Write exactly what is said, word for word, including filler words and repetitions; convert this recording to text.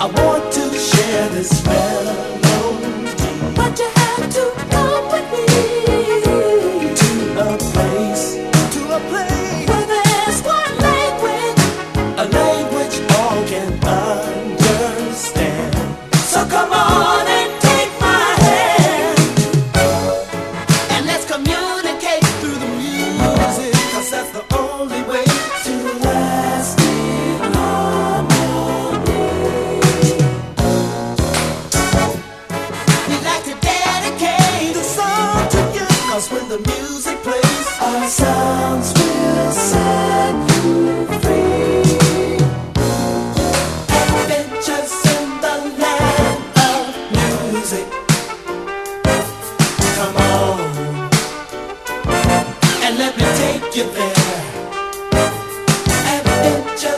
I want to share this melody, but you have to come with me to a place, to a place where there's one language, a language all can understand. So come on and take my hand, and let's communicate through the music, 'cause that's the only way to lasting harmony. We'd like to dedicate the song to you, 'cause when the music plays, our sounds will set you free. Adventures in the land of music. Come on, and let me take you there. Adventures